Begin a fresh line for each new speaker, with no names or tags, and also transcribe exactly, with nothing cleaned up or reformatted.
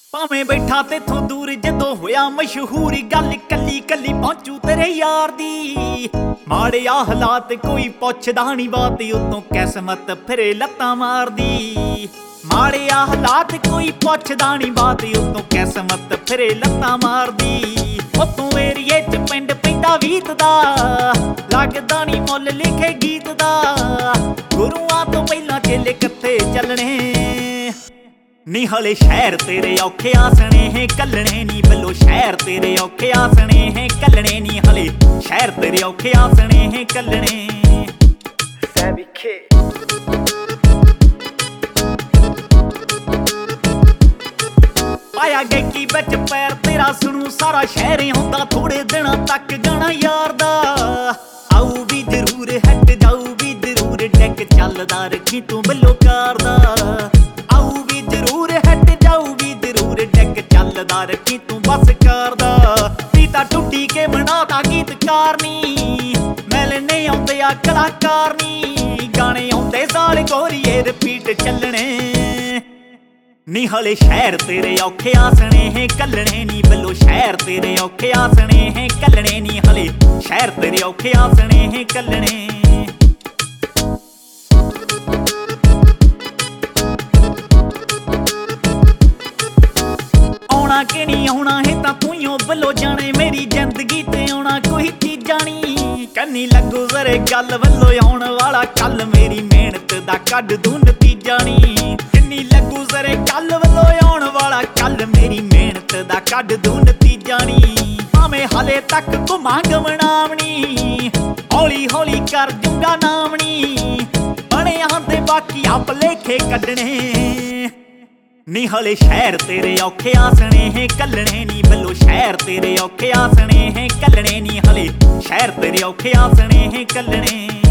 ਭਾਵੇਂ ਬੈਠਾ ਤੇਥੋਂ ਦੂਰ ਜਦੋਂ ਹੋਇਆ ਮਸ਼ਹੂਰ ਗੱਲ ਕੱਲੀ ਕੱਲੀ ਪਹੁੰਚੂ ਤੇਰੇ ਯਾਰ ਦੀ। ਮਾੜੇ ਆ ਹਾਲਾਤ ਕੋਈ ਪੁੱਛਦਾ ਨਹੀਂ ਬਾਤ ਉਤੋਂ ਕਿਸਮਤ ਫਿਰੇ ਲੱਤਾਂ ਮਾਰਦੀ। ਮਾੜੇ ਆ ਹਾਲਾਤ ਕੋਈ ਪੁੱਛਦਾ ਨਹੀਂ ਬਾਤ ਉਤੋਂ ਕਿਸਮਤ ਫਿਰੇ ਲੱਤਾਂ ਮਾਰਦੀ। ਉਤੋਂ ਏਰੀਏ ਚ ਪਿੰਡ ਪੈਂਦਾ ਵੀਤ ਦਾ ਲੱਗਦਾ ਨਹੀਂ ਮੁੱਲ ਲਿਖੇ ਗੀਤ ਦਾ। ਗੁਰੂਆਂ ਤੋਂ ਪਹਿਲਾਂ ਚੇਲੇ ਕਿੱਥੇ ਚੱਲਣੇ ਨੀ ਹਲੇ ਸ਼ਹਿਰ ਤੇਰੇ ਔਖੇ ਆਸਣੇ ਹੈ ਕੱਲਣੇ ਨੀ ਬੱਲੋ ਸ਼ਹਿਰ ਤੇਰੇ ਔਖੇ ਆਸਣੇ ਹੈ ਕੱਲਣੇ ਨੀ ਹਲੇ ਸ਼ਹਿਰ ਤੇਰੇ ਔਖੇ ਆਸਣੇ ਹੈ ਕੱਲਣੇ। ਪਾਇਆ ਗੈਕੀ ਵਿੱਚ ਪੈਰ ਤੇਰਾ ਸੁਣੂ ਸਾਰਾ ਸ਼ਹਿਰ ਹੁੰਦਾ ਥੋੜੇ ਦਿਨਾਂ ਤੱਕ ਗਾਣਾ ਯਾਰ ਦਾ। ਆਊ ਵੀ ਜ਼ਰੂਰ ਹਟ ਜਾਊ ਵੀ ਜ਼ਰੂਰ ਟੈਕ ਚੱਲਦਾ ਰੱਖੀ ਤੂੰ ਬੱਲੋ ਕਾਰ ਦਾ। ਆਊ ਵੀ ਜ਼ਰੂਰ ਹਟ ਜਾਊ ਵੀ ਜ਼ਰੂਰ ਟੈਕ ਚੱਲਦਾ ਰੱਖੀ ਤੂੰ ਬਸ ਕਰਦਾ। ਵੀ ਤਾਂ ਟੁੱਟੀ ਕੇ ਬਣਾਤਾ ਗੀਤਕਾਰ ਨੀ ਮਿਲਣੇ ਆਉਂਦੇ ਆ ਕਲਾਕਾਰ ਨੀ। ਗਾਣੇ ਆਉਂਦੇ ਸਾਲ ਗੋਰੀਏ ਰਿਪੀਟ ਚੱਲਣੇ ਨੀ ਹਲੇ ਸ਼ਹਿਰ ਤੇਰੇ ਔਖੇ ਆਸਣੇ ਹੈ ਕੱਲਣੇ ਨੀ ਬੱਲੋ ਸ਼ਹਿਰ ਤੇਰੇ ਔਖੇ ਆਸਣੇ ਹੈ ਕੱਲਣੇ ਨੀ ਹਲੇ ਸ਼ਹਿਰ ਤੇਰੇ ਔਖੇ ਆਸਣੇ ਹੈ ਕੱਲਣੇ। ਆਉਣਾ ਕਿ ਨਹੀਂ ਆਉਣਾ ਹੈ ਤਾਂ ਤੂੰ ਹੀ ਬੱਲੋ ਜਾਣੇ ਮੇਰੀ ਜ਼ਿੰਦਗੀ ਤੇ ਆਉਣਾ ਕੋਈ ਚੀਜ਼ਾਂ ਨੀ। ਕੰਨੀ ਲੱਗੂ ਜ਼ਰੇ ਗੱਲ ਵੱਲੋਂ ਆਉਣ ਵਾਲਾ ਕੱਲ ਮੇਰੀ ਮਿਹਨਤ ਦਾ ਕੱਢ ਦੂੰ ਨਤੀਜਾ ਨੀ। ਕੰਨੀ ਲੱਗੂ ਜ਼ਰੇ ਗੱਲ ਵੱਲੋਂ ਆਉਣ ਵਾਲਾ ਕੱਲ ਮੇਰੀ ਮਿਹਨਤ ਦਾ ਕੱਢ ਦੂੰ ਨਤੀਜਾ ਨੀ। ਭਾਵੇਂ ਹਲੇ ਤੱਕ ਘੁੰਮਾਂ ਗਵਣਾਵਣੀ ਹੌਲੀ ਹੌਲੀ ਕਰ ਜੂੰਗਾ ਨਾਮਣੀ। ਬਣੇ ਆਂਦੇ ਬਾਕੀ ਆਪ ਲੇਖੇ ਕੱਢਣੇ ਨੀ ਹਲੇ ਸ਼ਹਿਰ ਤੇਰੇ ਔਖੇ ਆਸਣੇ ਹੈ ਕੱਲਣੇ ਨੀ ਬੱਲੋ ਸ਼ਹਿਰ ਤੇਰੇ ਔਖੇ ਆਸਣੇ ਹੈ ਕੱਲਣੇ ਨੀ ਹਲੇ ਸ਼ਹਿਰ ਤੇਰੇ ਔਖੇ ਆਸਣੇ ਹੈ ਕੱਲਣੇ।